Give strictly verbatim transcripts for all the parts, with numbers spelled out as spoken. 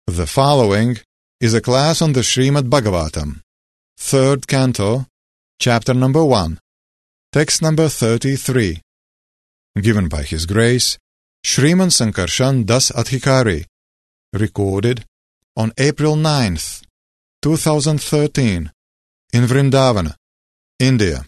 The following is a class on the Srimad Bhagavatam, third canto, chapter number one, text number thirty-three, given by His Grace, Shriman Sankarshan Das Adhikari, recorded on April ninth, two thousand thirteen, in Vrindavan, India.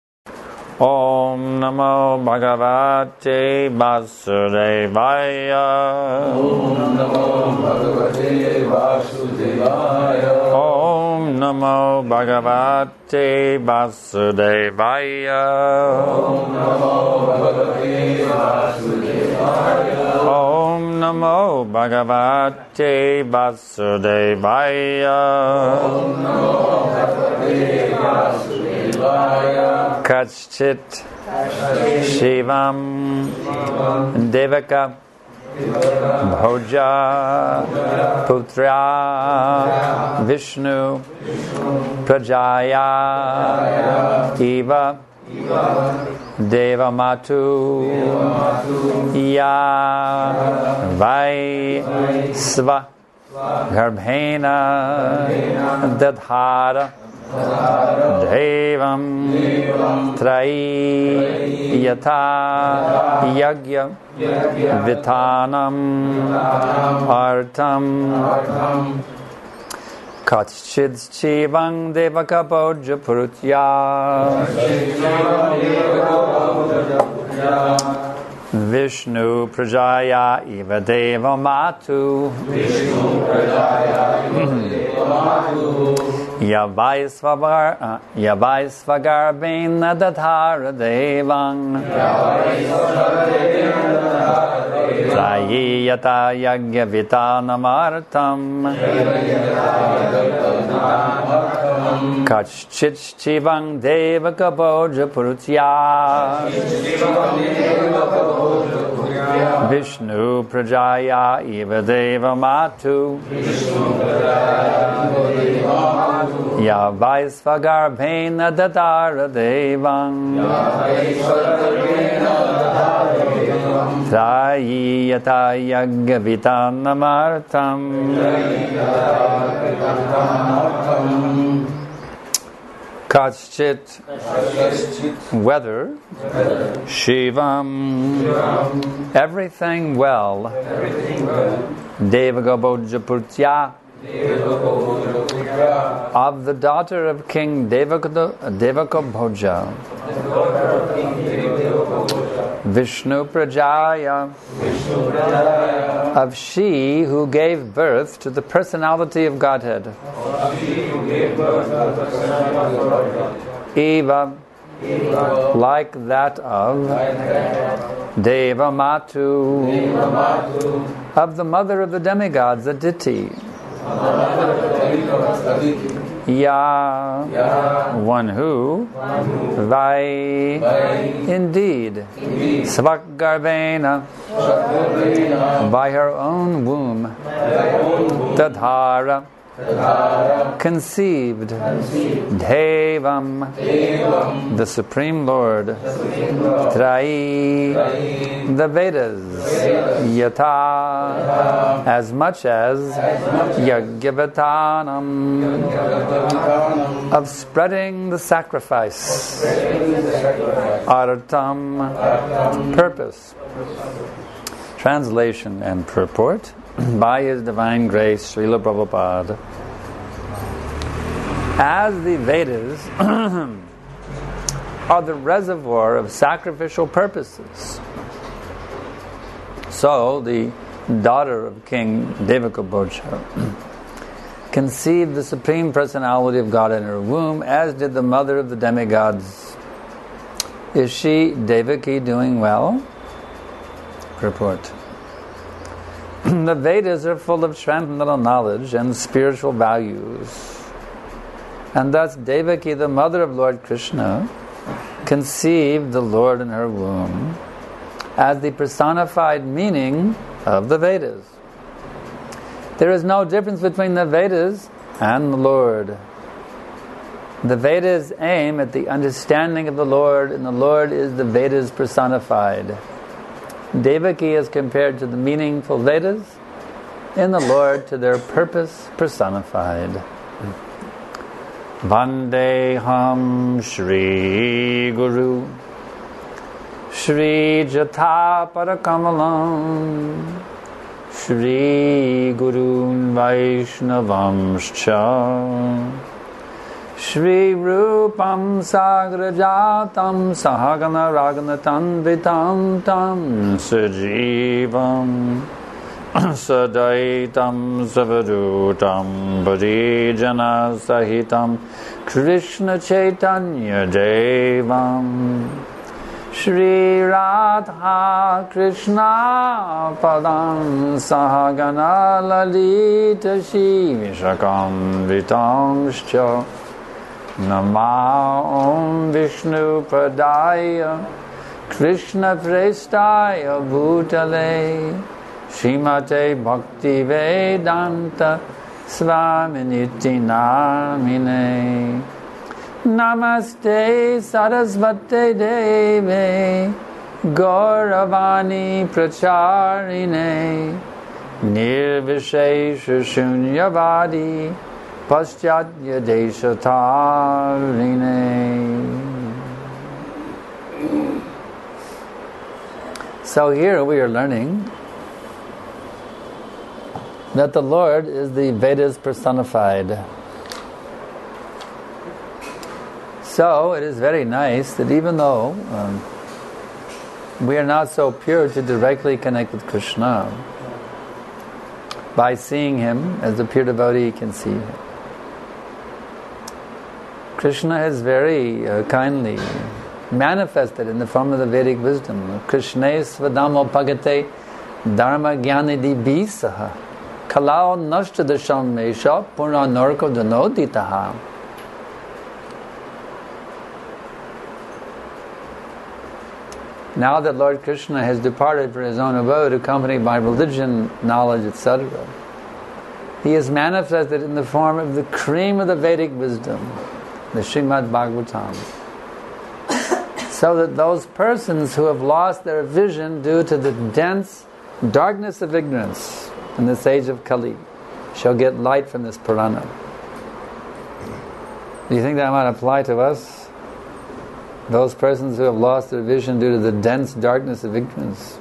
Om Namo Bhagavate Vasudevaya. Om Namo Bhagavate Vasudevaya. Om Namo Bhagavate Vasudevaya. Om Namo Bhagavate Vasudevaya. Om Namo Bhagavate Vasudevaya. Om Namo Bhagavate Vasudevaya. Kachchit Shivam Devaka Bhoja Putra Vishnu Prajaya Eva Devamatu Ya Vai Sva Garbhena Dadhara Devam Trai Yata Yagya Vitanam Artam Kachchid Chivang Devaka Bhoja Purutya Vishnu Prajaya Eva Deva Matu Vishnu Prajaya Eva Deva Matu Yavaisvagar Yavaisvagar Bena Dadhara Devang Trayiyata Yagya Vitanamartam Kachchit Chivang Devaka Bhoja Purutya Vishnu Prajaya Eva Deva Matu Yavaisvagar Bena Dadhara Devang Trayiyata Yagya Vitanamartam Kachchit whether Shivam everything well Devaga Bhoja Purtya of the daughter of King Devaka, Devaka Bhoja Vishnu Prajaya of she who gave birth to the personality of Godhead Eva like that of Deva Matu of the mother of the demigods Aditi Ya, one who, Vai, indeed, Svakgarvena, by her own womb, Dadhara, conceived, Devam, the Supreme Lord, Trai, the Vedas, Yata, as much as Yagyavitanam, of spreading the sacrifice, Artam, purpose. Translation and purport by His Divine Grace, Srila Prabhupada. As the Vedas are the reservoir of sacrificial purposes, so the daughter of King Devaka Bhoja conceived the Supreme Personality of God in her womb, as did the mother of the demigods. Is she, Devaki, doing well? Purport. The Vedas are full of transcendental knowledge and spiritual values. And thus Devaki, the mother of Lord Krishna, conceived the Lord in her womb as the personified meaning of the Vedas. There is no difference between the Vedas and the Lord. The Vedas aim at the understanding of the Lord, and the Lord is the Vedas personified. Devaki is compared to the meaningful Vedas, in the Lord to their purpose personified. Vandeham Shri Guru Shri Jatha Parakamalam Shri Gurun Vaishnavamscha Shri Rupam Sagrajatam Sahagana Raganatanvitam Tam Sajivam Sadaitam Savadutam Bharijana Sahitam Krishna Chaitanya Devam Shri Radha Krishna Padam Sahagana Lalita Shivishakam Vitamscha Nama Om Vishnu Padaya Krishna Prestaya Bhutale Srimate Bhakti Vedanta Svaminiti Namine Namaste Sarasvate Deve Gauravani Pracharine Nirvishesha Shunyavadi Paschatya Deshatarine. So here we are learning that the Lord is the Vedas personified. So it is very nice that even though um, we are not so pure to directly connect with Krishna, by seeing Him as a pure devotee can see Him. Krishna has very uh, kindly manifested in the form of the Vedic wisdom. Krishna svadamo pagate dharma jnanidi bisaha kalao nashta dasham mesha purna narko danoditaha. Now that Lord Krishna has departed for His own abode, accompanied by religion, knowledge, et cetera, He is manifested in the form of the cream of the Vedic wisdom, the Srimad Bhagavatam, so that those persons who have lost their vision due to the dense darkness of ignorance in this age of Kali shall get light from this Purana. Do you think that might apply to us? Those persons who have lost their vision due to the dense darkness of ignorance.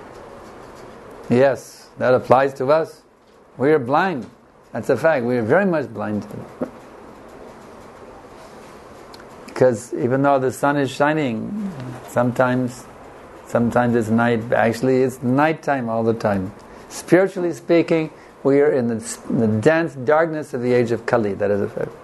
Yes, that applies to us. We are blind. That's a fact. We are very much blinded. Because even though the sun is shining, sometimes sometimes it's night. Actually, it's nighttime all the time. Spiritually speaking, we are in the, in the dense darkness of the age of Kali. That is a fact.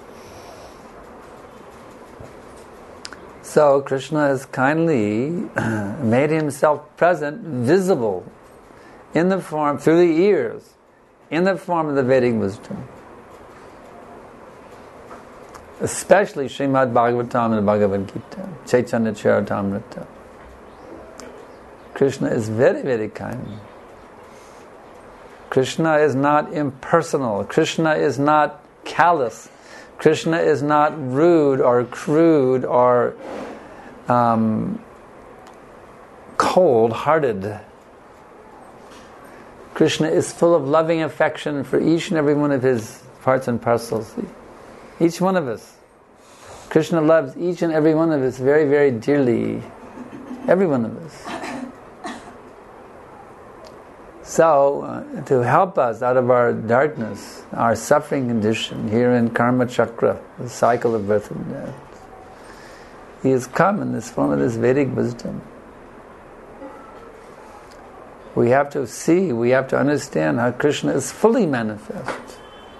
So Krishna has kindly made Himself present, visible, in the form, through the ears, in the form of the Vedic wisdom. Especially Srimad Bhagavatam and Bhagavad Gita, Chaitanya Charitamrita. Krishna is very, very kind. Krishna is not impersonal. Krishna is not callous. Krishna is not rude or crude or um, cold-hearted. Krishna is full of loving affection for each and every one of His parts and parcels. Each one of us. Krishna loves each and every one of us very, very dearly. Every one of us. So, uh, to help us out of our darkness, our suffering condition here in Karma Chakra, the cycle of birth and death, He has come in this form of this Vedic wisdom. We have to see, we have to understand how Krishna is fully manifest.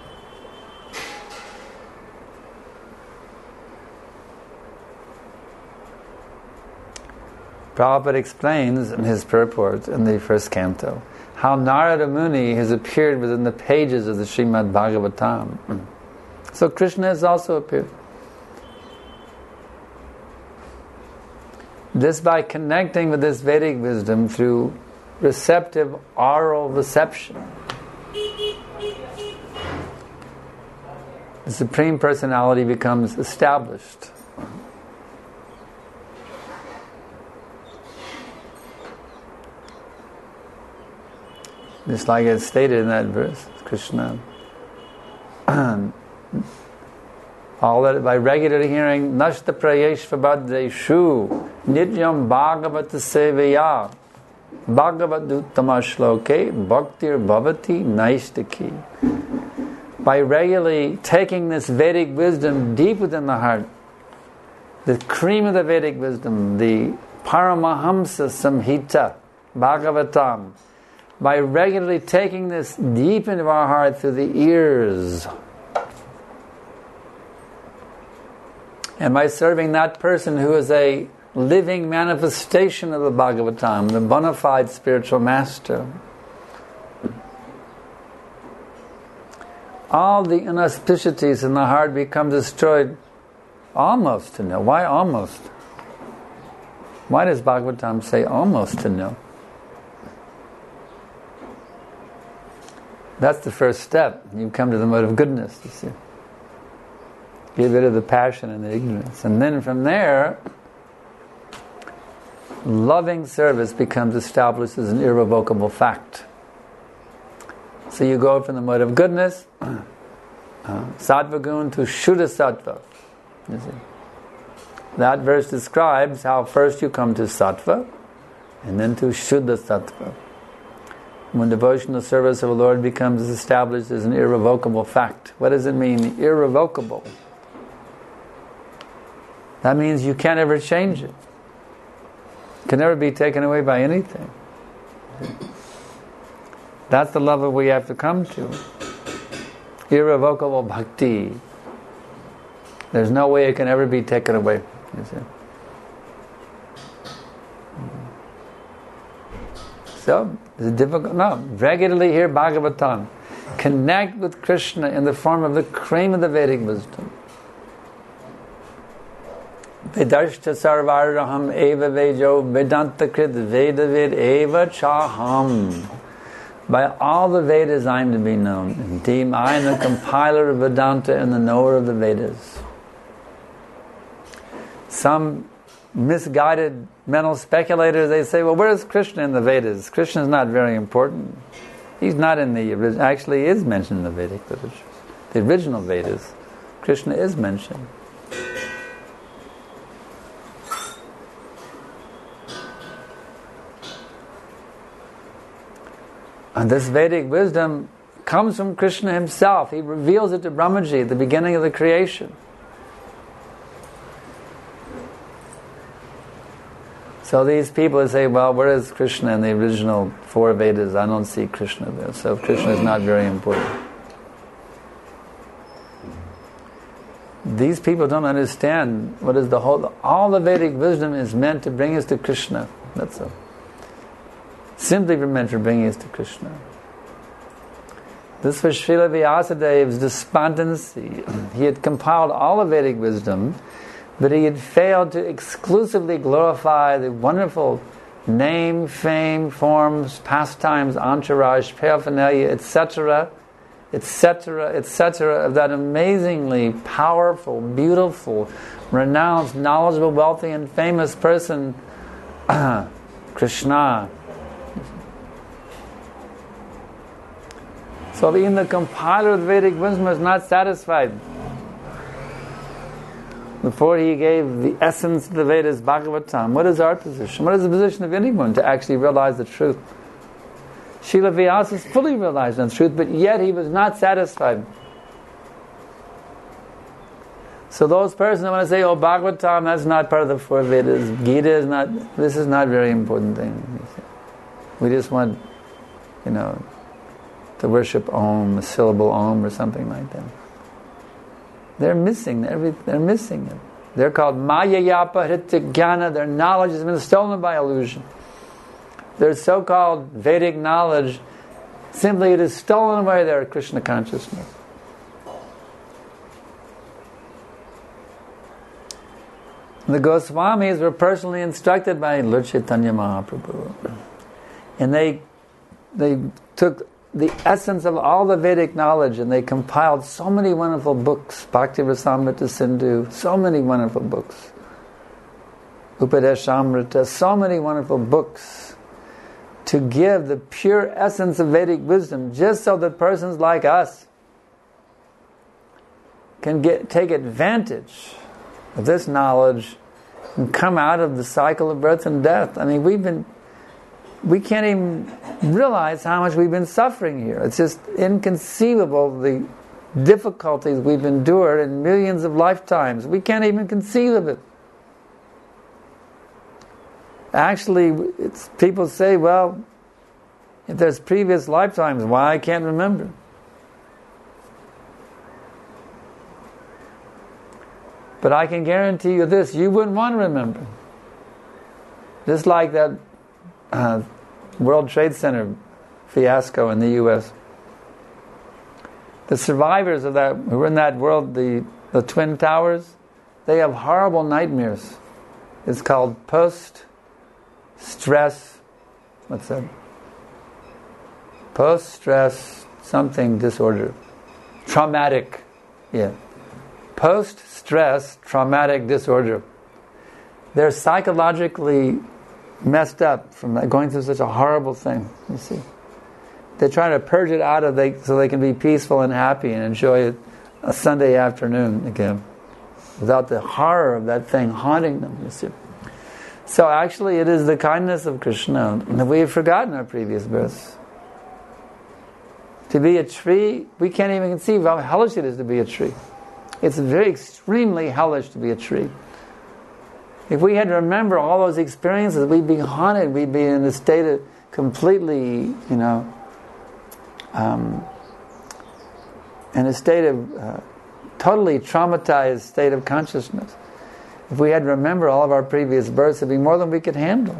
Prabhupada explains in his purport in the first canto how Narada Muni has appeared within the pages of the Srimad Bhagavatam. So Krishna has also appeared. This by connecting with this Vedic wisdom through receptive oral reception. The Supreme Personality becomes established. Just like it's stated in that verse, Krishna. All that by regular hearing, Nashta Prayeshvabadreshu, Nityam Bhagavata Sevaya, Bhagavaduttama Shloke, Bhaktir Bhavati Naistaki. By regularly taking this Vedic wisdom deep within the heart, the cream of the Vedic wisdom, the Paramahamsa Samhita, Bhagavatam, by regularly taking this deep into our heart through the ears, and by serving that person who is a living manifestation of the Bhagavatam, the bona fide spiritual master, all the inauspicities in the heart become destroyed almost to nil. Why almost? Why does Bhagavatam say almost to nil? That's the first step. You come to the mode of goodness, you see. Get rid of the passion and the ignorance. And then from there, loving service becomes established as an irrevocable fact. So you go from the mode of goodness, uh, sattva gun, to shuddha sattva. You see. That verse describes how first you come to sattva, and then to shuddha sattva. When devotional service of the Lord becomes established as an irrevocable fact. What does it mean, irrevocable? That means you can't ever change it. It can never be taken away by anything. That's the level we have to come to. Irrevocable bhakti. There's no way it can ever be taken away. You see. So, it's difficult. No, regularly hear Bhagavatam. Connect with Krishna in the form of the cream of the Vedic wisdom. Vedashta sarvaraham eva vejo vedanta krit veda ved eva chaham. By all the Vedas I am to be known. Indeed, I am the compiler of Vedanta and the knower of the Vedas. Some misguided mental speculators, they say, well, where is Krishna in the Vedas? Krishna is not very important. He's not in the, actually he is mentioned in the Vedic literature. The original Vedas, Krishna is mentioned. And this Vedic wisdom comes from Krishna himself. He reveals it to Brahmaji at the beginning of the creation. So these people say, well, where is Krishna in the original four Vedas? I don't see Krishna there. So Krishna is not very important. These people don't understand what is the whole... All the Vedic wisdom is meant to bring us to Krishna. That's all. Simply meant for bringing us to Krishna. This was Srila Vyasadev's despondency. He had compiled all the Vedic wisdom, but he had failed to exclusively glorify the wonderful name, fame, forms, pastimes, entourage, paraphernalia, et cetera, et cetera, et cetera, of that amazingly powerful, beautiful, renounced, knowledgeable, wealthy, and famous person, Krishna. So even the compiler of the Vedic wisdom was not satisfied. Before he gave the essence of the Vedas, Bhagavatam, what is our position? What is the position of anyone to actually realize the truth? Srila Vyasa fully realized the truth, but yet he was not satisfied. So those persons want to say, oh, Bhagavatam, that's not part of the four Vedas. Gita is not, this is not a very important thing. We just want, you know, to worship Om, a syllable Om or something like that. They're missing every, they're missing it. They're called Mayayapa Hritya Jnana. Their knowledge has been stolen by illusion. Their so-called Vedic knowledge, simply it is stolen away their Krishna consciousness. The Goswamis were personally instructed by Lord Chaitanya Mahaprabhu. And they they took the essence of all the Vedic knowledge and they compiled so many wonderful books. Bhakti Rasamrita Sindhu, so many wonderful books. Upadeshamrita, so many wonderful books. to give the pure essence of Vedic wisdom, just so that persons like us can get take advantage of this knowledge and come out of the cycle of birth and death. I mean, we've been, we can't even realize how much we've been suffering here. It's just inconceivable, the difficulties we've endured in millions of lifetimes. We can't even conceive of it. Actually, it's, people say, well, if there's previous lifetimes, why I can't remember? But I can guarantee you this, you wouldn't want to remember. Just like that uh, World Trade Center fiasco in the U S The survivors of that, who were in that world, the, the Twin Towers, they have horrible nightmares. It's called post-stress, what's that? Post-stress something disorder. Traumatic, yeah. Post-stress traumatic disorder. They're psychologically messed up from going through such a horrible thing, you see. They try to purge it out of they so they can be peaceful and happy and enjoy a Sunday afternoon again, without the horror of that thing haunting them, you see. So actually it is the kindness of Krishna that we have forgotten our previous births. To be a tree, we can't even conceive how hellish it is to be a tree. It's very extremely hellish to be a tree. If we had to remember all those experiences, we'd be haunted, we'd be in a state of completely, you know, um, in a state of uh, totally traumatized state of consciousness. If we had to remember all of our previous births, it'd be more than we could handle.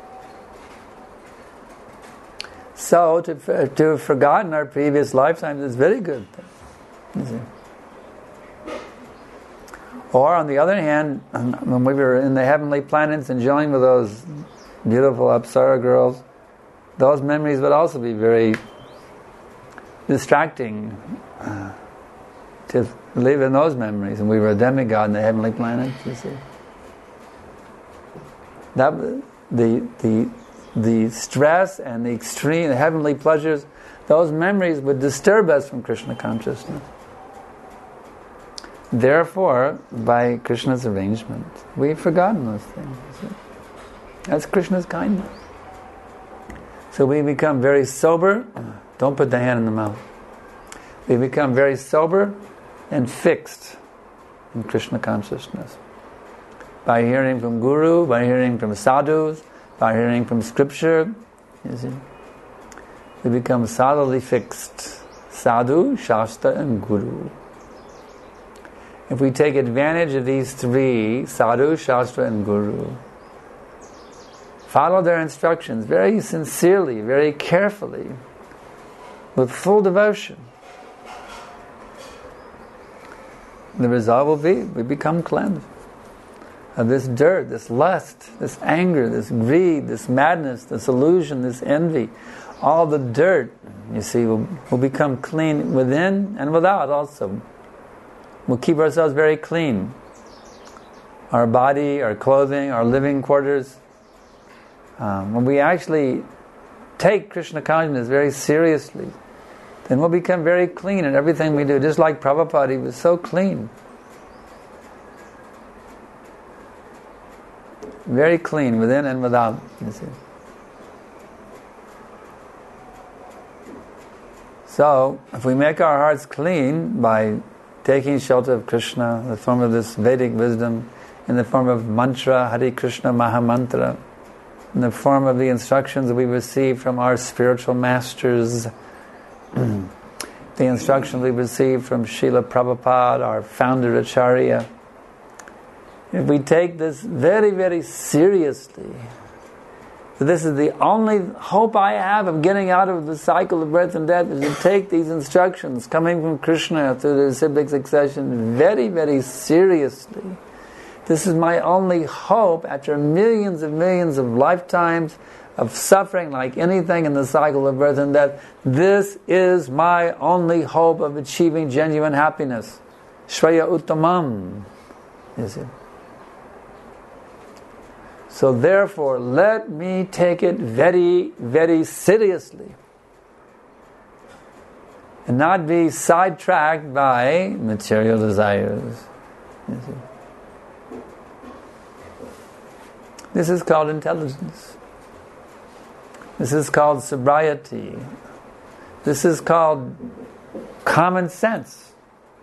So, to, to have forgotten our previous lifetimes is a very good thing. You see. Or, on the other hand, when we were in the heavenly planets enjoying with those beautiful Apsara girls, those memories would also be very distracting uh, to live in those memories. And we were a demigod in the heavenly planets, you see. That, the, the, the stress and the extreme, the heavenly pleasures, those memories would disturb us from Krishna consciousness. Therefore, by Krishna's arrangement, we've forgotten those things. That's Krishna's kindness. So we become very sober. Don't put the hand in the mouth. We become very sober and fixed in Krishna consciousness. By hearing from Guru, by hearing from sadhus, by hearing from scripture, you see, we become solidly fixed. Sadhu, Shastra, and Guru. If we take advantage of these three, Sadhu, Shastra, and Guru, follow their instructions very sincerely, very carefully, with full devotion, the result will be we become cleansed of this dirt, this lust, this anger, this greed, this madness, this illusion, this envy. All the dirt, you see, will, will become clean within and without also. We'll keep ourselves very clean. Our body, our clothing, our living quarters. Um, when we actually take Krishna consciousness very seriously, then we'll become very clean in everything we do. Just like Prabhupada, he was so clean. Very clean, within and without, you see. So, if we make our hearts clean by taking shelter of Krishna in the form of this Vedic wisdom, in the form of mantra, Hare Krishna Mahamantra, in the form of the instructions that we receive from our spiritual masters, the instructions we receive from Srila Prabhupada, our founder Acharya. If we take this very, very seriously, this is the only hope I have of getting out of the cycle of birth and death, is to take these instructions coming from Krishna through the cyclic succession very, very seriously. This is my only hope after millions and millions of lifetimes of suffering like anything in the cycle of birth and death. This is my only hope of achieving genuine happiness. Shreya Uttamam. You see. So therefore, let me take it very, very seriously and not be sidetracked by material desires. You see? This is called intelligence. This is called sobriety. This is called common sense.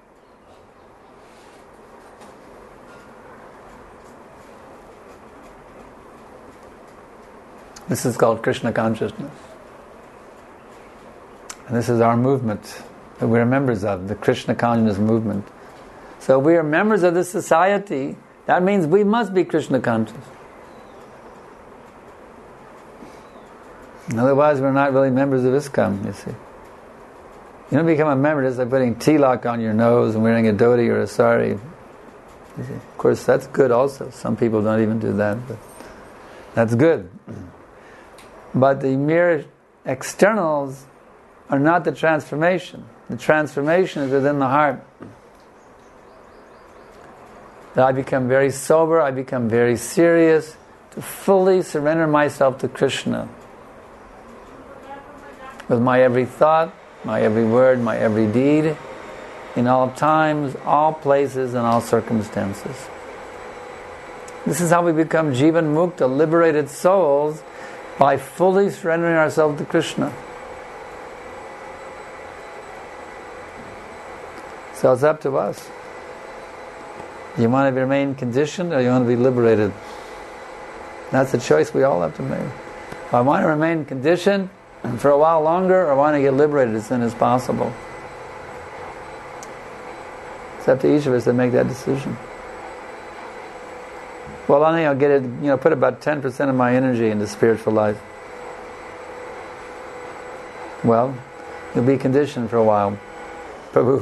This is called Krishna consciousness. And this is our movement that we're members of, the Krishna consciousness movement. So we are members of this society. That means we must be Krishna conscious. Otherwise we're not really members of ISKCON, you see. You don't become a member just by putting tilak on your nose and wearing a dhoti or a sari. Of course, that's good also. Some people don't even do that, but that's good. But the mere externals are not the transformation. The transformation is within the heart. That I become very sober, I become very serious, to fully surrender myself to Krishna. With my every thought, my every word, my every deed, in all times, all places, and all circumstances. This is how we become Jivan Mukta, liberated souls, by fully surrendering ourselves to Krishna. So it's up to us. Do you want to remain conditioned or you want to be liberated? That's the choice we all have to make. If I want to remain conditioned for a while longer, or I want to get liberated as soon as possible. It's up to each of us to make that decision. Well, I think I'll get it, you know, put about ten percent of my energy into spiritual life. Well, you'll be conditioned for a while. Prabhu.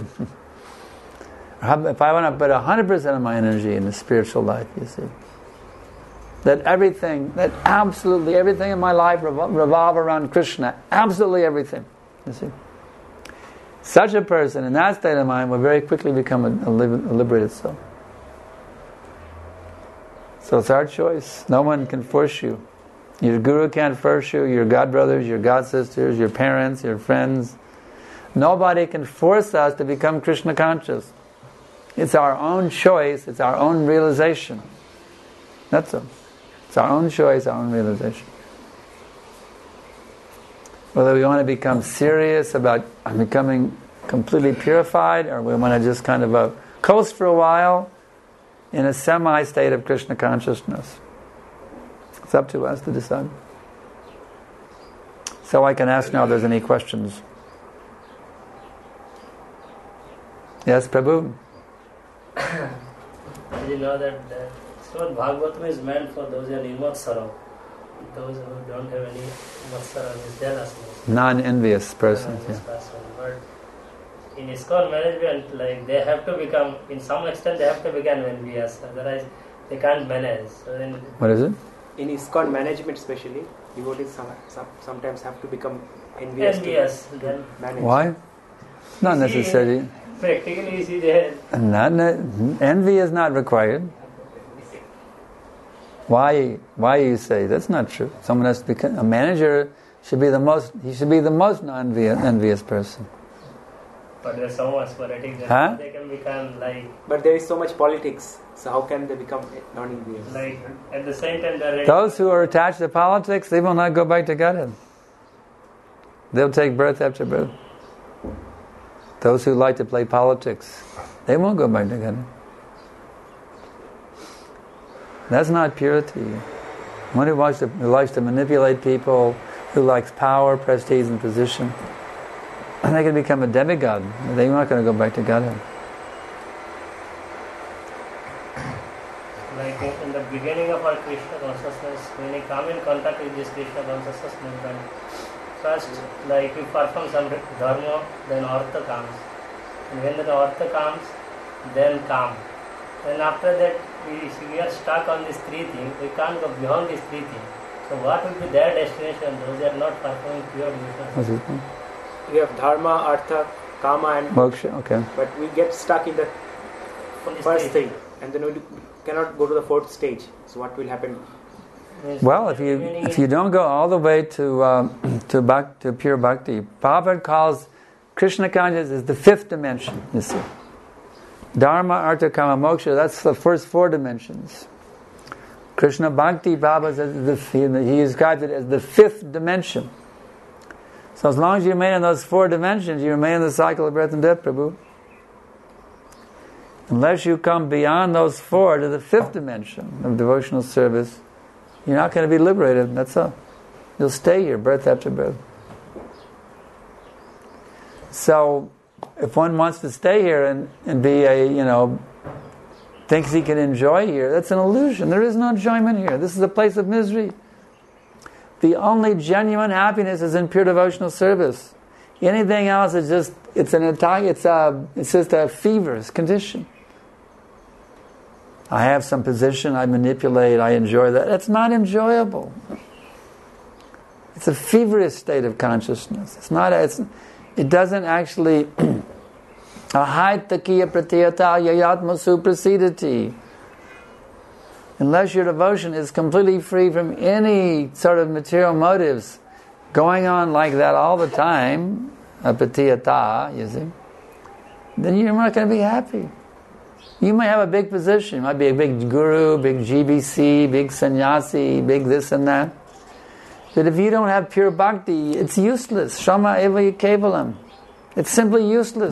If I want to put one hundred percent of my energy into spiritual life, you see. That everything, that absolutely everything in my life revol- revolve around Krishna. Absolutely everything, you see. Such a person in that state of mind will very quickly become a, a, a liberated soul. So it's our choice. No one can force you. Your guru can't force you, your godbrothers, your godsisters, your parents, your friends. Nobody can force us to become Krishna conscious. It's our own choice, it's our own realization. That's all. It's our own choice, our own realization. Whether we want to become serious about becoming completely purified, or we want to just kind of uh, coast for a while in a semi-state of Krishna consciousness. It's up to us to decide. So I can ask now if there's any questions. Yes, Prabhu? Did you know that the Srimad Bhagavatam is meant for those who are nirmatsara, those who don't have any matsara, is jealous. Non-envious person. Non-envious Yeah. person. But in ISKCON management, like they have to become, in some extent, they have to become envious. Otherwise, they can't manage. So then, what is it? In ISKCON management, especially, devotees some, some, sometimes have to become envious. envious. To, Then to manage. Why? Not See, necessarily. practically, you see, they Not ne- envy is not required. Why? Why you say that's not true? Someone has to become a manager. Should be the most. He should be the most non-envious envious person. but there's so much politics that Huh? they can become like, But there is so much politics, so how can they become non-envious? like at the same time they're ready. Those who are attached to politics, they will not go back to Godhead. They'll take birth after birth. Those who like to play politics, they won't go back to Godhead. That's not purity. One who wants to, who likes to manipulate people, who likes power, prestige, and position, they can become a demigod. They're not going to go back to Godhead. Like in, in the beginning of our Krishna consciousness, when we come in contact with this Krishna consciousness movement, first, like we perform some dharma, then artha comes. And when the artha comes, then calm. And after that, we, we are stuck on these three things. We can't go beyond these three things. So what will be their destination? Those that are not performing pure What's devotion. it? We have dharma, artha, kama, and Moksha, okay. but we get stuck in the On this first stage. thing, and then we do- cannot go to the fourth stage. So what will happen? Well, if you if you don't go all the way to um, to bhak, to pure bhakti, Prabhupada calls Krishna consciousness is the fifth dimension. You see, Dharma, Artha, Kama, Moksha. That's the first four dimensions. Krishna bhakti, Prabhupada says the, he describes it as the fifth dimension. So as long as you remain in those four dimensions, you remain in the cycle of birth and death, Prabhu. Unless you come beyond those four to the fifth dimension of devotional service, you're not going to be liberated. That's all. You'll stay here, birth after birth. So, if one wants to stay here and, and be a, you know, thinks he can enjoy here, that's an illusion. There is no enjoyment here. This is a place of misery. The only genuine happiness is in pure devotional service. Anything else is just, it's an attack, it's a, it's just a feverish condition. I have some position, I manipulate, I enjoy that. That's not enjoyable. It's a feverish state of consciousness. It's not, it's, it doesn't actually, ahaitakiya pratyata yayatma suprasidati. Unless your devotion is completely free from any sort of material motives going on like that all the time, apatiyata, you see, then you're not going to be happy. You may have a big position, you might be a big guru, big G B C, big sannyasi, big this and that. But if you don't have pure bhakti, it's useless. Shama eva kevalam. It's simply useless.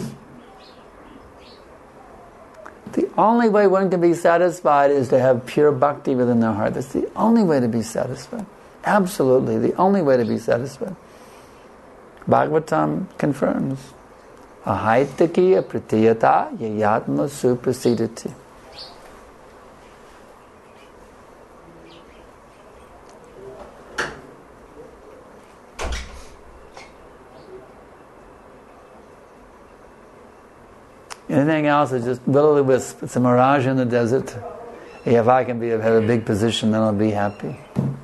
The only way one can be satisfied is to have pure bhakti within their heart. That's the only way to be satisfied. Absolutely, the only way to be satisfied. Bhagavatam confirms. Ahaitaki apratiyata yayatma suprasidati. Anything else is just will-o'-the-wisp. It's a mirage in the desert. Hey, if I can be have a big position, then I'll be happy.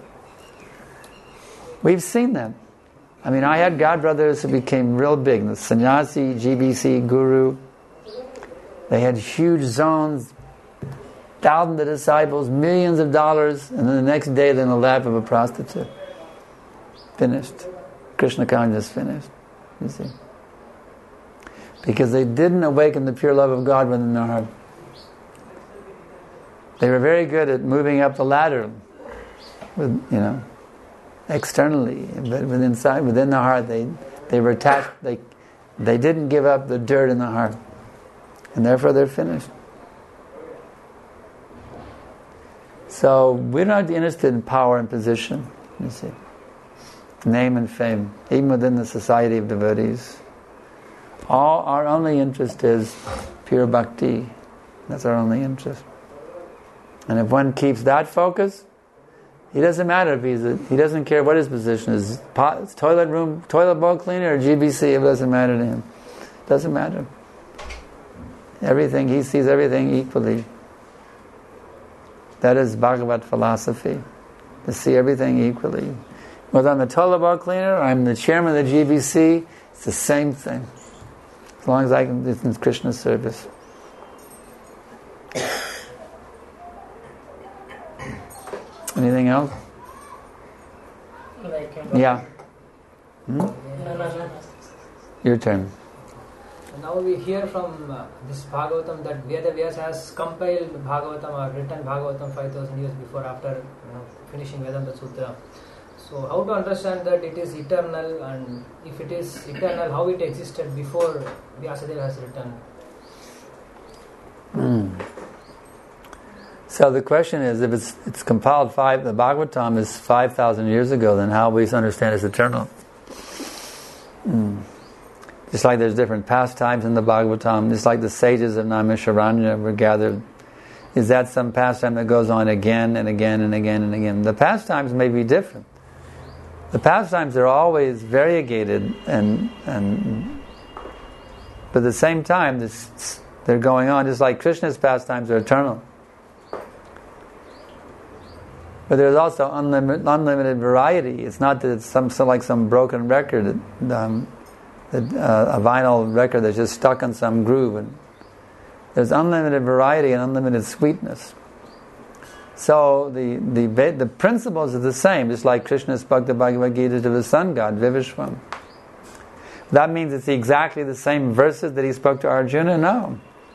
We've seen that. I mean, I had godbrothers who became real big. The sannyasi, G B C, guru. They had huge zones, thousands of disciples, millions of dollars, and then the next day they're in the lap of a prostitute. Finished. Krishna consciousness finished. You see. Because they didn't awaken the pure love of God within their heart. They were very good at moving up the ladder, with, you know, externally, but within inside, within the heart, they they were attached. They they didn't give up the dirt in the heart, and therefore they're finished. So we're not interested in power and position. You see, name and fame, even within the society of devotees. All our only interest is pure bhakti. That's our only interest. And if one keeps that focus, he doesn't matter if he's a, he doesn't care what his position is. Pot, toilet room, toilet bowl cleaner, or G B C. It doesn't matter to him. It doesn't matter. Everything, he sees everything equally. That is Bhagavat philosophy. To see everything equally. Whether I'm the toilet bowl cleaner or I'm the chairman of the G B C, it's the same thing. As long as I can, it's in Krishna's service. Anything else? Like, yeah. Hmm? No, no, no. Your turn. Now we hear from uh, this Bhagavatam that Veda Vyasa has compiled Bhagavatam or written Bhagavatam five thousand years before, after you know, finishing Vedanta Sutra. So how to understand that it is eternal, and if it is eternal, how it existed before Vyasadeva has written? Mm. So the question is, if it's it's compiled five, the Bhagavatam is five thousand years ago, then how we understand it's eternal? Mm. Just like there's different pastimes in the Bhagavatam, just like the sages of Naimisharanya were gathered. Is that some pastime that goes on again and again and again and again? The pastimes may be different. The pastimes are always variegated, and and but at the same time, this, they're going on, just like Krishna's pastimes are eternal. But there's also unlimited, unlimited variety. It's not that it's some, some like some broken record, um, that, uh, a vinyl record that's just stuck in some groove. And there's unlimited variety and unlimited sweetness. So the, the the principles are the same, just like Krishna spoke the Bhagavad Gita to the sun god, Vivishwan. That means it's exactly the same verses that he spoke to Arjuna? No.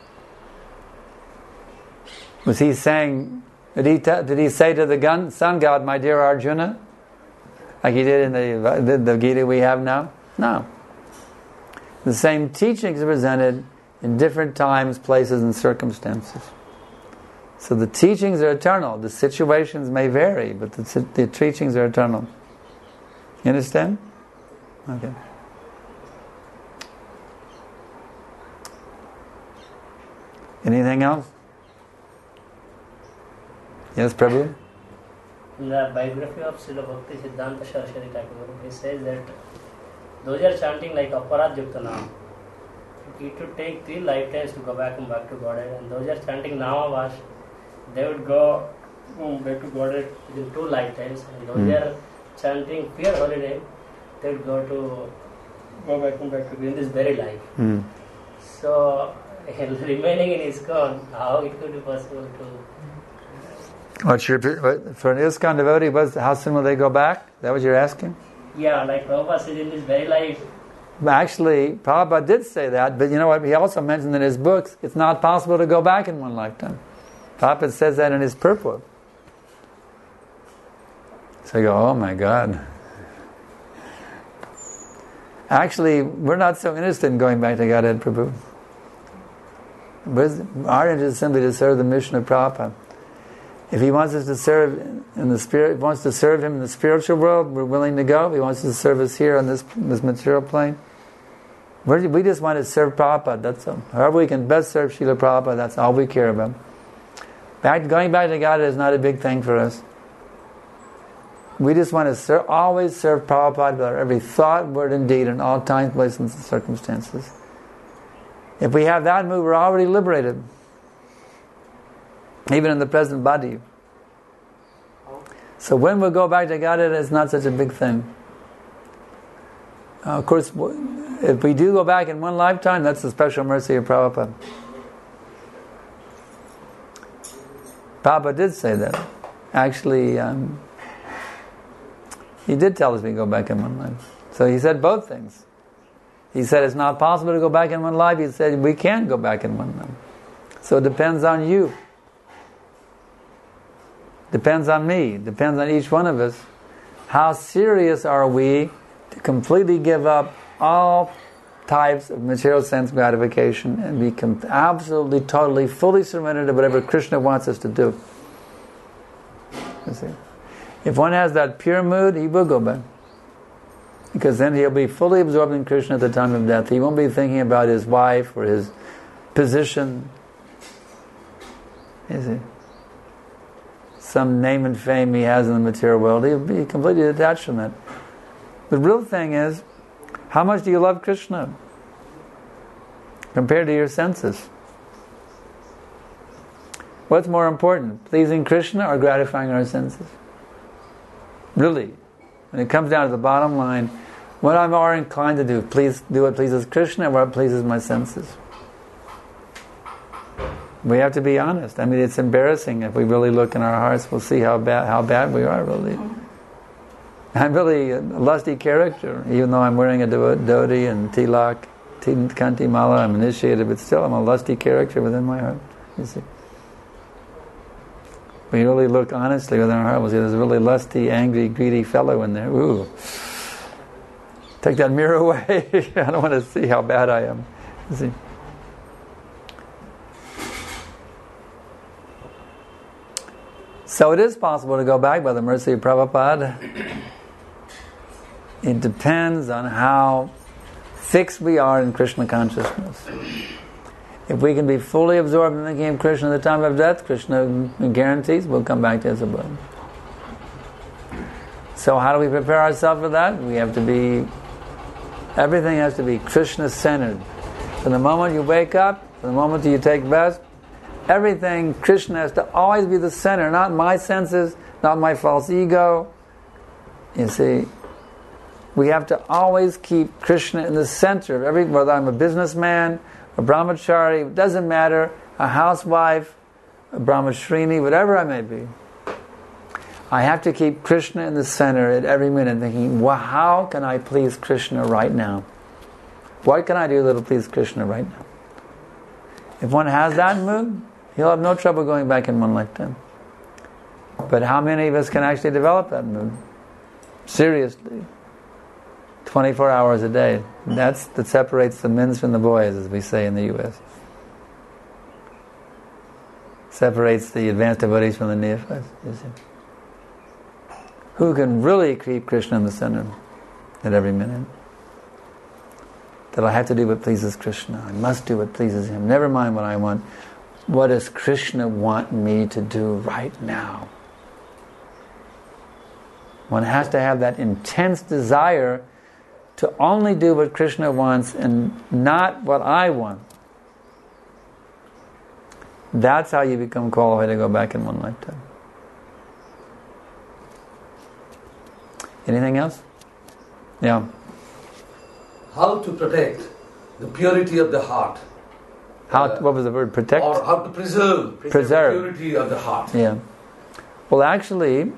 Was he saying, did he, t- did he say to the gun, sun god, my dear Arjuna? Like he did in the, the, the Gita we have now? No. The same teachings are presented in different times, places, and circumstances. So the teachings are eternal. The situations may vary, but the, the teachings are eternal. You understand? Okay. Anything else? Yes, Prabhu? In the biography of Srila Bhakti Siddhanta Saraswati Thakur, he says that those are chanting like Aparad Yukta Naam. It would take three lifetimes to go back and back to Godhead, and those are chanting Namavash, they would go back to Godhead within two lifetimes, and those mm. are chanting Fear Holy Name, they would go to go back and back to in this very life. Mm. So, remaining in ISKCON, how it could be possible to... What's your, what, for an ISKCON devotee, what's, how soon will they go back? Is that what you're asking? Yeah, like Prabhupada said, in this very life. Actually, Prabhupada did say that, but you know what? He also mentioned in his books, it's not possible to go back in one lifetime. Prabhupada says that in his purport. So you go, oh my God. Actually, we're not so interested in going back to Godhead Prabhu. Our interest is simply to serve the mission of Prabhupada. If he wants us to serve in the spirit, if he wants to serve him in the spiritual world, we're willing to go. If he wants us to serve us here on this this material plane, we're, we just want to serve Prabhupada. That's all. However we can best serve Srila Prabhupada, that's all we care about. Back, going back to God is not a big thing for us. We just want to serve, always serve Prabhupada with our every thought, word, and deed in all times, places, and circumstances. If we have that move, we're already liberated. Even in the present body. So when we go back to Godhead, it's not such a big thing. Uh, of course, if we do go back in one lifetime, that's the special mercy of Prabhupada. Prabhupada did say that. Actually, um, he did tell us we go back in one life. So he said both things. He said it's not possible to go back in one life. He said we can go back in one life. So it depends on you. Depends on me. Depends on each one of us. How serious are we to completely give up all types of material sense gratification and become absolutely, totally, fully surrendered to whatever Krishna wants us to do? You see? If one has that pure mood, he will go back. Because then he'll be fully absorbed in Krishna at the time of death. He won't be thinking about his wife or his position. You see? Some name and fame he has in the material world. He'll be completely detached from that. The real thing is, how much do you love Krishna compared to your senses? What's more important, pleasing Krishna or gratifying our senses? Really, when it comes down to the bottom line, what I'm more inclined to do, please do what pleases Krishna or what pleases my senses. We have to be honest. I mean, it's embarrassing if we really look in our hearts. We'll see how bad how bad we are, really. I'm really a lusty character, even though I'm wearing a dhoti and tilak, kanti mala, I'm initiated, but still I'm a lusty character within my heart. You see, we really look honestly within our heart. We'll see there's a really lusty, angry, greedy fellow in there. Ooh, take that mirror away. I don't want to see how bad I am. You see. So it is possible to go back by the mercy of Prabhupada. It depends on how fixed we are in Krishna consciousness. If we can be fully absorbed in the game of Krishna at the time of death, Krishna guarantees we'll come back to his abode. So how do we prepare ourselves for that? We have to be, everything has to be Krishna-centered. From the moment you wake up, from the moment you take breath, everything, Krishna has to always be the center, not my senses, not my false ego. You see, we have to always keep Krishna in the center of every, whether I'm a businessman, a brahmachari, it doesn't matter, a housewife, a brahmashrini, whatever I may be. I have to keep Krishna in the center at every minute, thinking, well, how can I please Krishna right now? What can I do that'll please Krishna right now? If one has that mood, he'll have no trouble going back in one lifetime. But how many of us can actually develop that mood? Seriously. twenty-four hours a day. That's that separates the men from the boys, as we say in the U S. Separates the advanced devotees from the neophytes, you see. Who can really keep Krishna in the center at every minute? That I have to do what pleases Krishna. I must do what pleases Him. Never mind what I want. What does Krishna want me to do right now? One has to have that intense desire to only do what Krishna wants and not what I want. That's how you become qualified to go back in one lifetime. Anything else? Yeah. How to protect the purity of the heart. How? Uh, what was the word? Protect? Or how to preserve, preserve, Preserve. the purity of the heart. Yeah. Well, actually,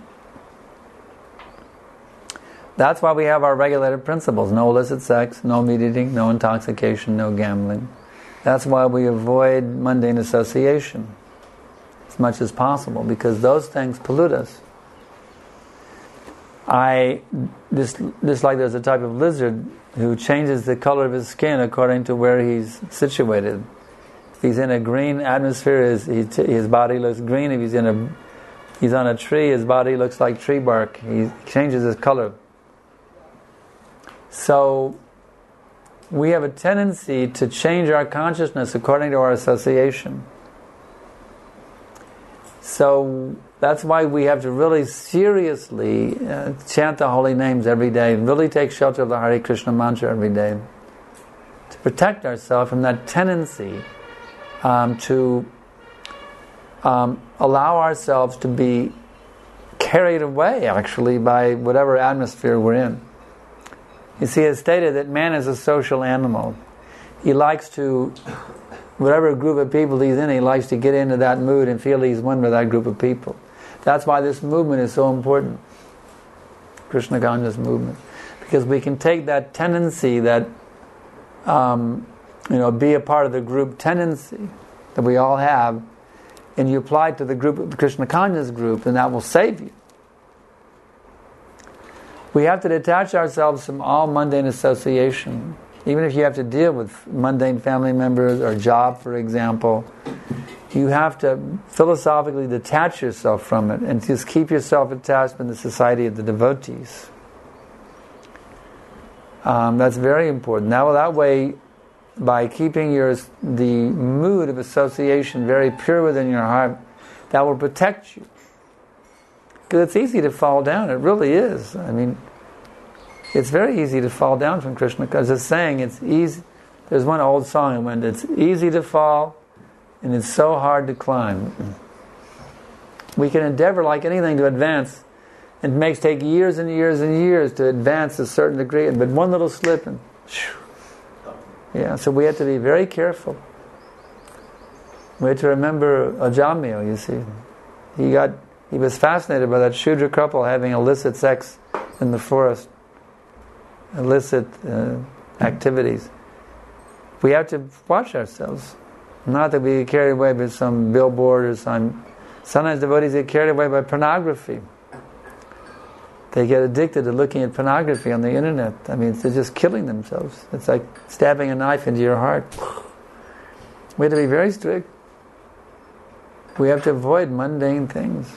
that's why we have our regulated principles. No illicit sex, no meat eating, no intoxication, no gambling. That's why we avoid mundane association as much as possible, because those things pollute us. I just, just like there's a type of lizard who changes the color of his skin according to where he's situated. If he's in a green atmosphere, his, his body looks green. If he's in a he's on a tree, his body looks like tree bark. He changes his color. So we have a tendency to change our consciousness according to our association. So that's why we have to really seriously uh, chant the holy names every day, really take shelter of the Hare Krishna mantra every day, to protect ourselves from that tendency um, to um, allow ourselves to be carried away, actually, by whatever atmosphere we're in. You see, it's stated that man is a social animal. He likes to, whatever group of people he's in, he likes to get into that mood and feel he's one with that group of people. That's why this movement is so important, Krishna conscious movement, because we can take that tendency, that um, you know, be a part of the group tendency that we all have, and you apply it to the group, the Krishna conscious group, and that will save you. We have to detach ourselves from all mundane association. Even if you have to deal with mundane family members or job, for example, you have to philosophically detach yourself from it and just keep yourself attached in the society of the devotees. Um, that's very important. Now, that way, by keeping your the mood of association very pure within your heart, that will protect you. Because it's easy to fall down. It really is. I mean, it's very easy to fall down from Krishna. Because it's saying it's easy. There's one old song that went, it's easy to fall and it's so hard to climb. We can endeavor like anything to advance. It makes take years and years and years to advance a certain degree, but one little slip and shoo. Yeah, so we have to be very careful. We have to remember Ajamil, you see. He got he was fascinated by that Shudra couple having illicit sex in the forest. Illicit uh, activities. We have to watch ourselves. Not that we get carried away by some billboard or some... Sometimes devotees get carried away by pornography. They get addicted to looking at pornography on the internet. I mean, they're just killing themselves. It's like stabbing a knife into your heart. We have to be very strict. We have to avoid mundane things.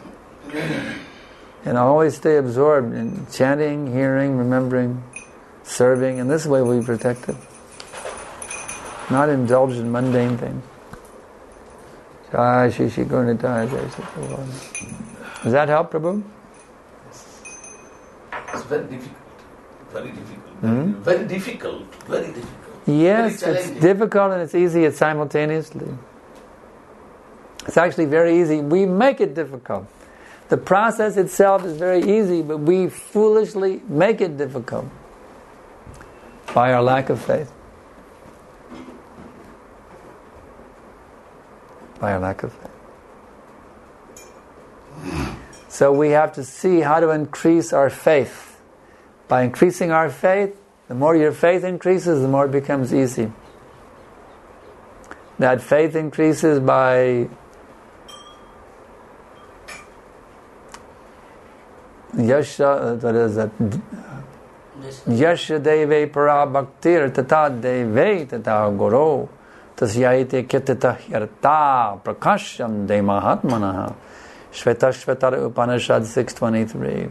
And always stay absorbed in chanting, hearing, remembering, serving, and this way we'll be protected. Not indulge in mundane things. Jai Shri Shri Gurnitai Jai Shri Prabhu. Does that help, Prabhu? It's very difficult. Very difficult. Hmm? Very difficult. Very difficult. Yes, very it's difficult and it's easy it's simultaneously. It's actually very easy. We make it difficult. The process itself is very easy, but we foolishly make it difficult by our lack of faith. By our lack of faith. So we have to see how to increase our faith. By increasing our faith, the more your faith increases, the more it becomes easy. That faith increases by Yasha, what is that? Yasha deve para bhaktir tata deve tata guru tasyaite kitata hyarta prakasham de mahatmanaha. Shveta Shvetara Upanishad six twenty-three.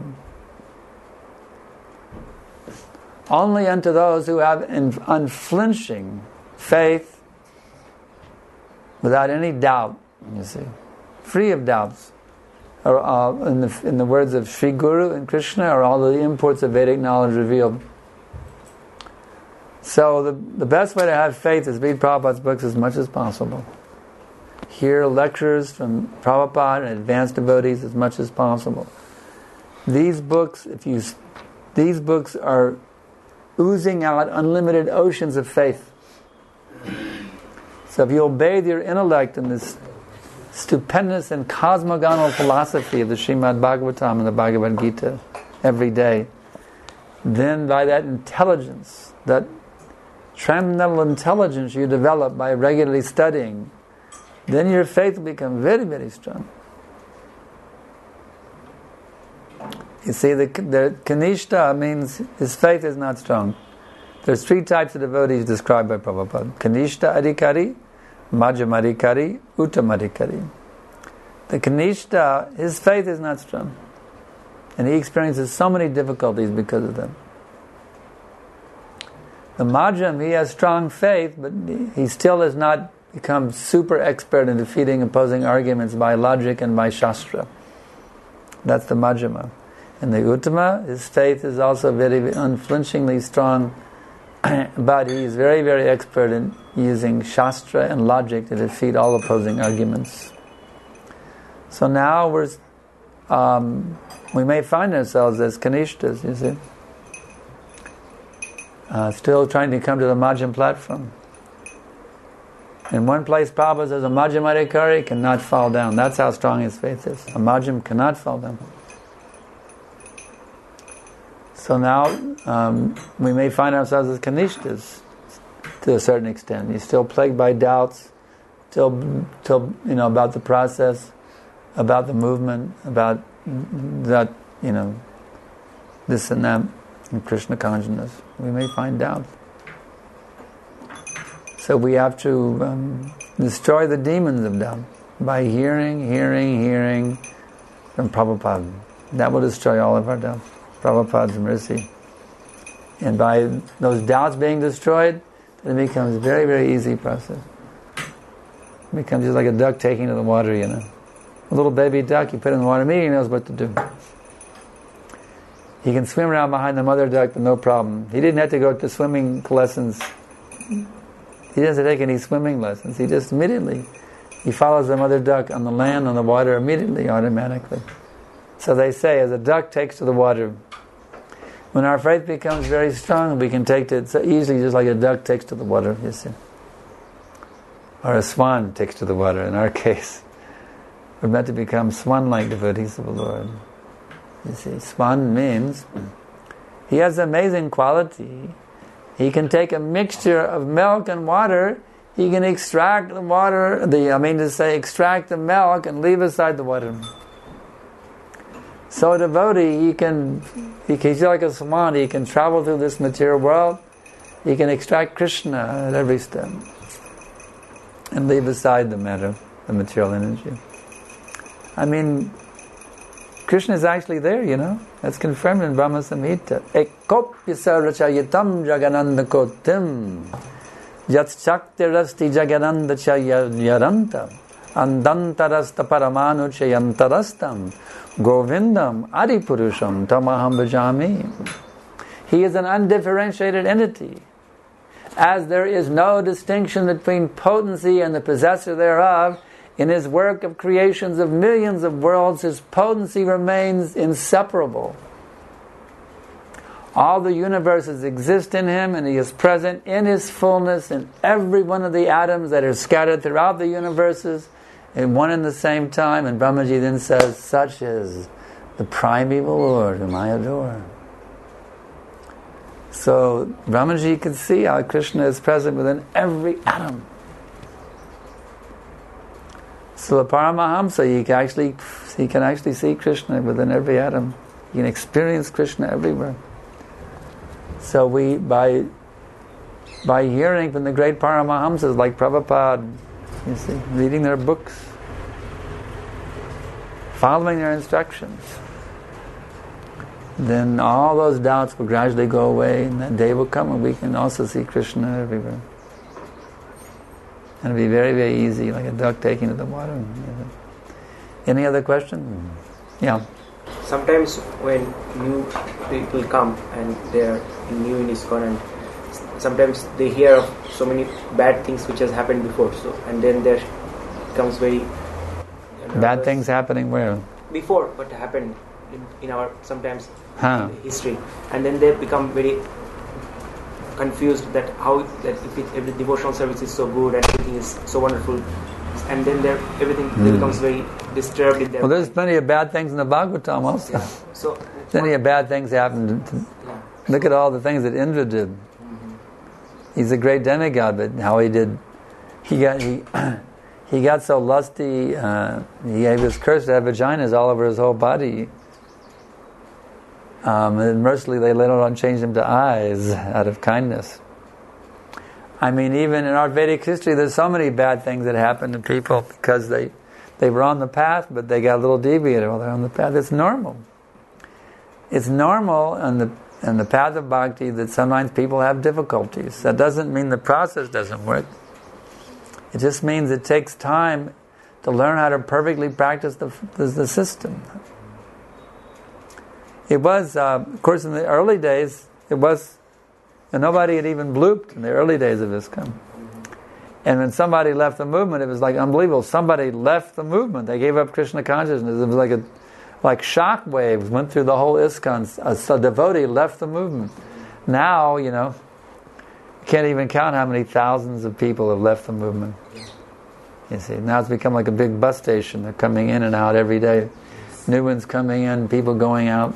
Only unto those who have unflinching faith, without any doubt, you see, free of doubts, or uh, in the in the words of Sri Guru and Krishna, are all the imports of Vedic knowledge revealed. So the the best way to have faith is read Prabhupada's books as much as possible. Hear lectures from Prabhupada and advanced devotees as much as possible. These books, if you, these books are oozing out unlimited oceans of faith. So if you'll bathe your intellect in this stupendous and cosmogonal philosophy of the Srimad Bhagavatam and the Bhagavad Gita every day, then by that intelligence, that transcendental intelligence you develop by regularly studying, then your faith will become very, very strong. You see, the, the Kanishta means his faith is not strong. There's three types of devotees described by Prabhupada. Kanishta Adhikari, Madhyama Adhikari, Uttama Adhikari. The Kanishta, his faith is not strong. And he experiences so many difficulties because of them. The Madhyam, he has strong faith, but he still has not become super expert in defeating opposing arguments by logic and by Shastra. That's the Madhyama. And the Uttama, his faith is also very unflinchingly strong, but he is very, very expert in using Shastra and logic to defeat all opposing arguments. So now we're, um, we may find ourselves as Kanishtas, you see, uh, still trying to come to the Madhyam platform. In one place, Prabhupada says a Madhyam Adhikari cannot fall down. That's how strong his faith is. A Madhyam cannot fall down. So now um, we may find ourselves as Kanishtas to a certain extent. He's still plagued by doubts, still, still you know, about the process, about the movement, about that, you know, this and that, in Krishna consciousness. We may find doubt. So we have to um, destroy the demons of doubt by hearing, hearing, hearing from Prabhupada. That will destroy all of our doubts. Prabhupada's mercy. And by those doubts being destroyed, it becomes a very, very easy process. It becomes just like a duck taking to the water, you know. A little baby duck, you put it in the water, immediately he knows what to do. He can swim around behind the mother duck with no problem. He didn't have to go to swimming lessons. He doesn't take any swimming lessons. He just immediately, he follows the mother duck on the land, on the water, immediately, automatically. So they say, as a duck takes to the water, when our faith becomes very strong, we can take to it so easily, just like a duck takes to the water, you see. Or a swan takes to the water, in our case. We're meant to become swan-like devotees of the Lord. You see, swan means he has an amazing quality. He can take a mixture of milk and water. He can extract the water, the I mean to say, extract the milk and leave aside the water. So a devotee, he can, he can, he's like a swan. He can travel through this material world. He can extract Krishna at every step and leave aside the matter, the material energy. I mean, Krishna is actually there, you know. That's confirmed in Brahma Samhita. Ekopya sarachayatam jagananda kotim yatshaktirasti jagananda chayaranta andantarasta paramanu chayantarastam govindam adipurusham tamaham bhajami. He is an undifferentiated entity. As there is no distinction between potency and the possessor thereof, in his work of creations of millions of worlds, his potency remains inseparable. All the universes exist in him, and he is present in his fullness in every one of the atoms that are scattered throughout the universes in one and the same time. And Brahmaji then says, such is the primeval Lord whom I adore. So Brahmaji could see how Krishna is present within every atom. So the Paramahamsa, he can actually he can actually see Krishna within every atom. He can experience Krishna everywhere. So we by by hearing from the great Paramahamsas like Prabhupada, you see, reading their books, following their instructions, then all those doubts will gradually go away, and that day will come when we can also see Krishna everywhere. And it'll be very, very easy, like a duck taking to the water. Any other question? Yeah. Sometimes when new people come and they're new in ISKCON, and sometimes they hear of so many bad things which has happened before, so and then there comes very you know, bad things happening where? Before what happened in, in our sometimes huh. in history, and then they become very confused that how that if it, every devotional service is so good and everything is so wonderful, and then they're, everything mm. becomes very disturbed in their well there's mind. plenty of bad things in the Bhagavatam also. Yeah. So plenty of bad things happen. To, yeah. Look at all the things that Indra did. Mm-hmm. He's a great demigod, but how he did he got he he got so lusty, uh, he was cursed to have vaginas all over his whole body. Um, and mercifully they later on changed him to eyes out of kindness. I mean, even in our Vedic history, there's so many bad things that happen to people because they they were on the path, but they got a little deviated while they're on the path. It's normal. It's normal on the on the path of bhakti that sometimes people have difficulties. That doesn't mean the process doesn't work. It just means it takes time to learn how to perfectly practice the the, the system. It was, uh, of course, in the early days, it was, and nobody had even blooped in the early days of ISKCON. And when somebody left the movement, it was like unbelievable. Somebody left the movement. They gave up Krishna consciousness. It was like a, like shock waves went through the whole ISKCON. A, a devotee left the movement. Now, you know, you can't even count how many thousands of people have left the movement. You see, now it's become like a big bus station. They're coming in and out every day. New ones coming in, people going out.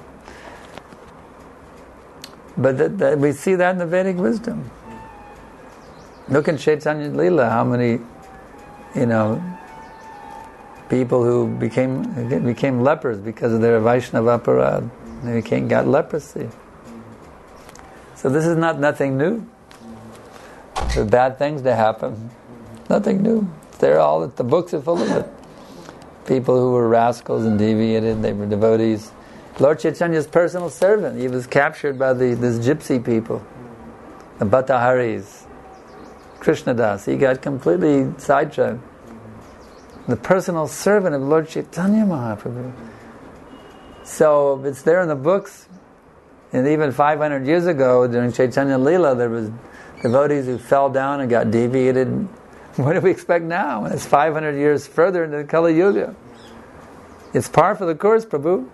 But that, that we see that in the Vedic wisdom. Look in Chaitanya Leela, how many, you know, people who became became lepers because of their Vaishnava aparad. They became, got leprosy. So this is not nothing new. There's bad things to happen. Nothing new. They're all, the books are full of it. People who were rascals and deviated, they were devotees. Lord Chaitanya's personal servant, he was captured by the this gypsy people, the Bhattaharis, Krishnadas. He got completely sidetracked. The personal servant of Lord Chaitanya Mahaprabhu. So it's there in the books, and even five hundred years ago during Chaitanya Leela, there was devotees who fell down and got deviated. What do we expect now? It's five hundred years further into Kali Yuga. It's par for the course, Prabhu.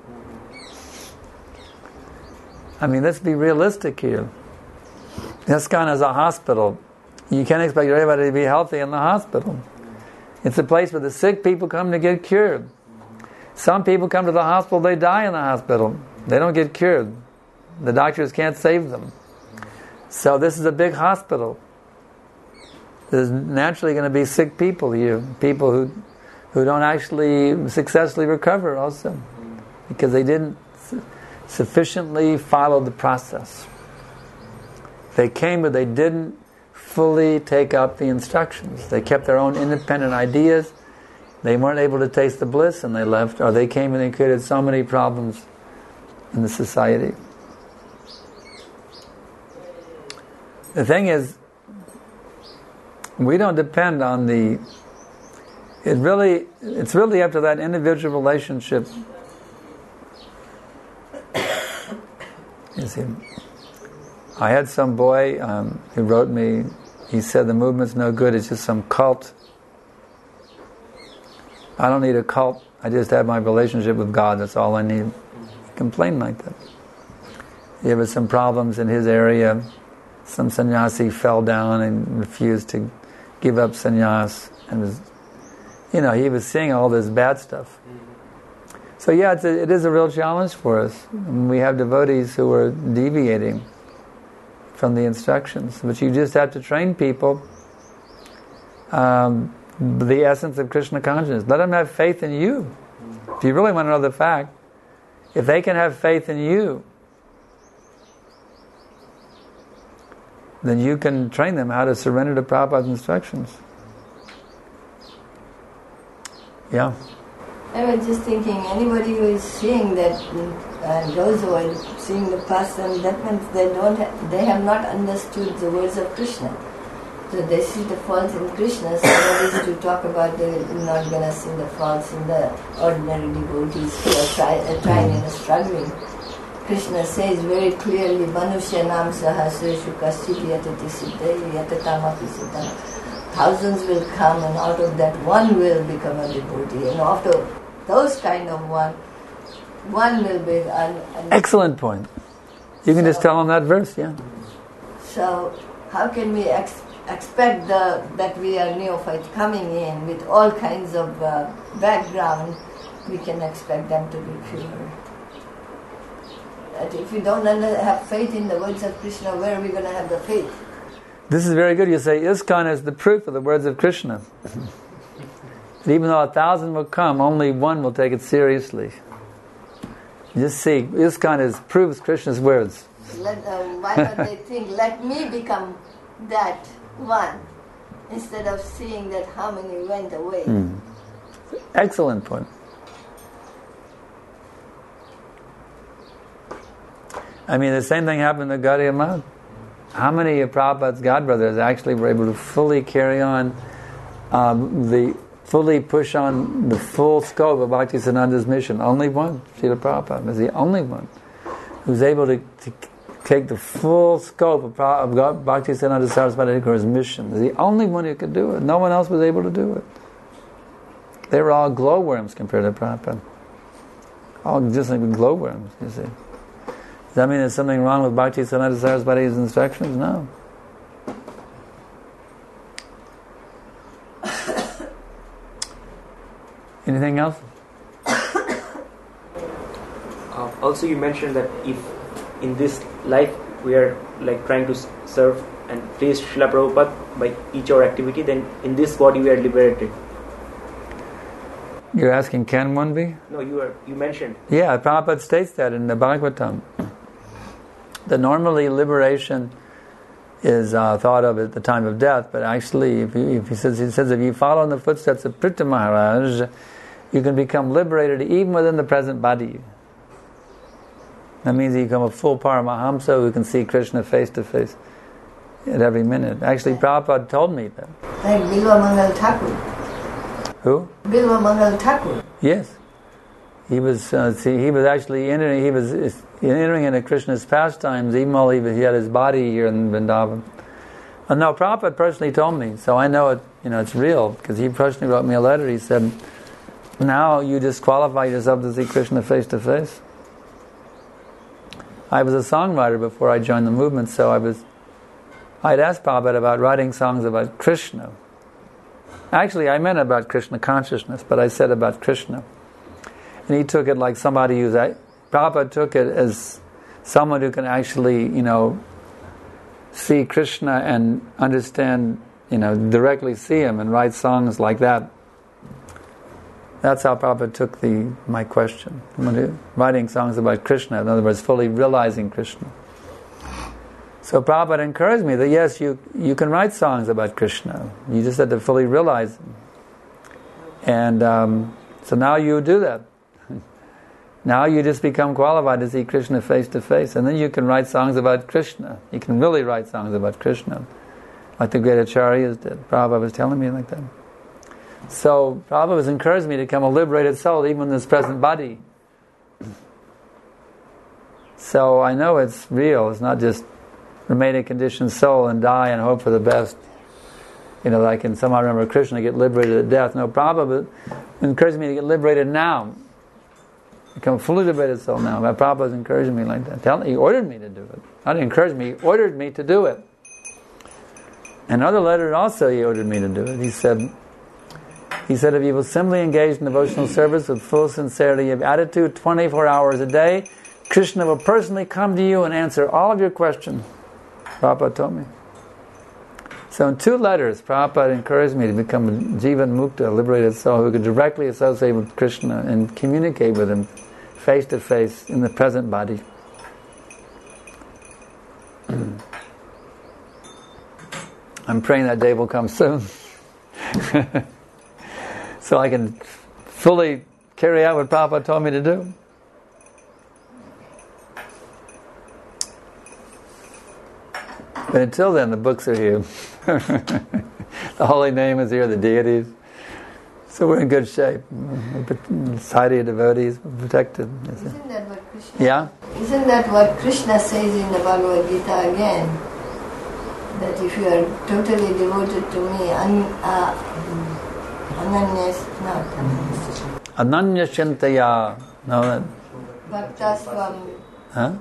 I mean, let's be realistic here. ISKCON is a hospital. You can't expect everybody to be healthy in the hospital. It's a place where the sick people come to get cured. Some people come to the hospital, they die in the hospital. They don't get cured. The doctors can't save them. So this is a big hospital. There's naturally going to be sick people here. People who who don't actually successfully recover also. Because they didn't sufficiently follow the process. They came, but they didn't fully take up the instructions. They kept their own independent ideas. They weren't able to taste the bliss, and they left. Or they came and they created so many problems in the society. The thing is, we don't depend on the. It really, it's really up to that individual relationship. You see, I had some boy um, who wrote me. He said the movement's no good. It's just some cult. I don't need a cult. I just have my relationship with God. That's all I need. He complained like that. There were some problems in his area. Some sannyasi fell down and refused to give up sannyas, and was, you know, he was seeing all this bad stuff. So yeah, it's a, it is a real challenge for us. We have devotees who are deviating from the instructions, but you just have to train people um, the essence of Krishna consciousness. Let them have faith in you. If you really want to know the fact, if they can have faith in you, then you can train them how to surrender to Prabhupada's instructions. Yeah. I was just thinking, anybody who is seeing that uh, goes over seeing the person, that means they don't, ha- they have not understood the words of Krishna. So they see the faults in Krishna. So that is to talk about they're not going to see the faults in the ordinary devotees who are try, uh, trying and struggling. Krishna says very clearly, Manusya nam sahasreshu kaschiti yatati siddhai yatatamapi siddhana. Thousands will come, and out of that one will become a devotee. And after those kind of one, one will be an... an Excellent point. You can so, just tell them that verse, yeah. So, how can we ex- expect the, that we are neophyte coming in with all kinds of uh, background? We can expect them to be pure. That if we don't under, have faith in the words of Krishna, where are we going to have the faith? This is very good. You say ISKCON is the proof of the words of Krishna. Even though a thousand will come, only one will take it seriously. You just see, ISKCON is proves Krishna's words. Let, uh, why don't they think, let me become that one, instead of seeing that how many went away? Mm. Excellent point. I mean, the same thing happened to Gaudiya Math. How many of Prabhupada's godbrothers actually were able to fully carry on um, the, fully push on the full scope of Bhaktisiddhanta's mission? Only one. Srila Prabhupada is the only one who's able to, to take the full scope of, of Bhaktisiddhanta Saraswati Thakur's mission. He's the only one who could do it. No one else was able to do it. They were all glowworms compared to Prabhupada. All just like glowworms, you see. Does that mean there's something wrong with Bhaktisiddhanta Saraswati's instructions? No. Anything else? Uh, also, you mentioned that if in this life we are like trying to serve and praise Srila Prabhupada by each our activity, then in this body we are liberated. You're asking, can one be? No, you are. You mentioned. Yeah, Prabhupada states that in the Bhagavatam. That normally liberation is uh, thought of at the time of death, but actually, if, you, if he says, he says, if you follow in the footsteps of Pritha Maharaj, you can become liberated even within the present body. That means you become a full Paramahamsa who can see Krishna face to face at every minute. Actually, Prabhupada told me that. Like Bilva Mangal Thakur. Who? Bilva Mangal Thakur. Yes. He was uh, see, he was actually entering, he was entering into Krishna's pastimes even while he, he had his body here in Vrindavan. Uh, no, Prabhupada personally told me, so I know it. You know, it's real because he personally wrote me a letter. He said, "Now you disqualify yourself to see Krishna face to face." I was a songwriter before I joined the movement, so I was. I'd asked Prabhupada about writing songs about Krishna. Actually, I meant about Krishna consciousness, but I said about Krishna. And he took it like somebody who's... Prabhupada took it as someone who can actually, you know, see Krishna and understand, you know, directly see him and write songs like that. That's how Prabhupada took the my question. Writing songs about Krishna, in other words, fully realizing Krishna. So Prabhupada encouraged me that yes, you, you can write songs about Krishna. You just have to fully realize him. And um, so now you do that. Now you just become qualified to see Krishna face to face, and then you can write songs about Krishna. You can really write songs about Krishna, like the great acharyas did. Prabhupada was telling me like that. So Prabhupada was encouraging me to become a liberated soul, even in this present body. So I know it's real. It's not just remain a conditioned soul and die and hope for the best. You know, like in somehow remember Krishna get liberated at death. No, Prabhupada encouraged me to get liberated now. Become a fully liberated soul now. My Prabhupada was encouraging me like that. Tell, he ordered me to do it. Not encouraged me, he ordered me to do it. Another letter also he ordered me to do it. He said, He said, if you will simply engage in devotional service with full sincerity of attitude, twenty-four hours a day, Krishna will personally come to you and answer all of your questions. Prabhupada told me. So in two letters, Prabhupada encouraged me to become a Jivan Mukta, a liberated soul who could directly associate with Krishna and communicate with him face to face in the present body. I'm praying that day will come soon. So I can fully carry out what Prabhupada told me to do. But until then, the books are here. The holy name is here, the deities. So we're in good shape. Society of devotees, we're protected. Isn't that what Krishna? Yeah? Isn't that what Krishna says in the Bhagavad Gita again? That if you are totally devoted to me, un, uh, ananyas, not Ananya Chintaya. No, that. bhaktasvam. Huh?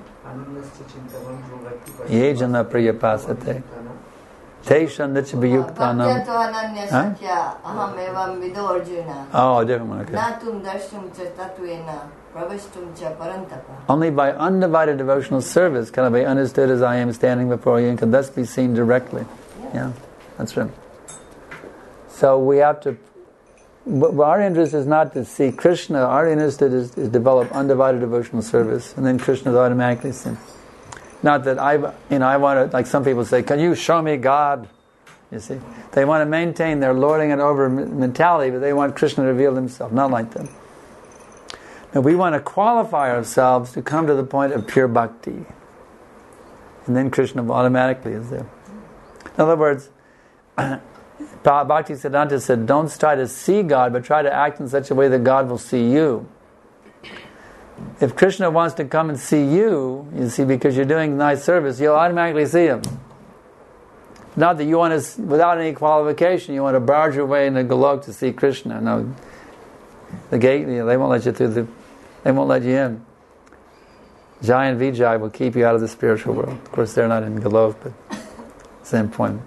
Ye jana priyapasate. Tesha nichbiyuktanam. Bhaktato ananya sakya aham evam vido arjuna. Oh, different one, okay. Natum darshum cha tattvena pravashtum cha parantapa. Only by undivided devotional service can I be understood as I am standing before you and can thus be seen directly. Yeah, yeah, that's right. So we have to, our interest is not to see Krishna, our interest is to develop undivided devotional service, and then Krishna is automatically seen. Not that I, you know, I want to, like some people say, can you show me God? You see, they want to maintain their lording it over mentality, but they want Krishna to reveal himself, not like that. Now we want to qualify ourselves to come to the point of pure bhakti, and then Krishna automatically is there. In other words, Bhakti Siddhanta said, don't try to see God, but try to act in such a way that God will see you. If Krishna wants to come and see you, you see, because you're doing nice service, you'll automatically see him. Not that you want to, without any qualification, you want to barge your way into Golok to see Krishna. No, the gate, you know, they won't let you through the, they won't let you in. Jai and Vijay will keep you out of the spiritual world. Of course, they're not in Golok, but same point.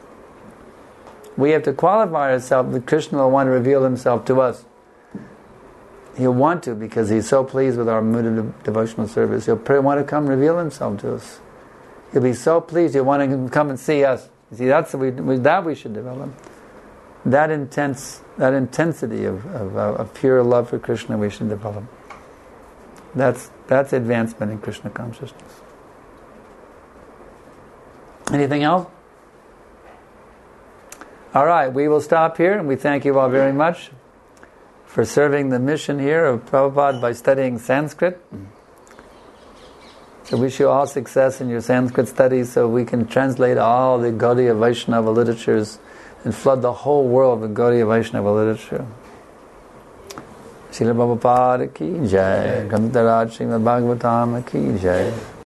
We have to qualify ourselves that Krishna will want to reveal himself to us. He'll want to because he's so pleased with our mood of devotional service. He'll want to come reveal himself to us. He'll be so pleased he'll want to come and see us. You see, that's we, we, that we should develop. That intense, that intensity of, of, of pure love for Krishna we should develop. That's that's advancement in Krishna consciousness. Anything else? All right, we will stop here, and we thank you all very much for serving the mission here of Prabhupada by studying Sanskrit. So wish you all success in your Sanskrit studies so we can translate all the Gaudiya Vaishnava literatures and flood the whole world with Gaudiya Vaishnava literature. Srila Prabhupada ki jai, Grantaraj Srimad Bhagavatam ki jai.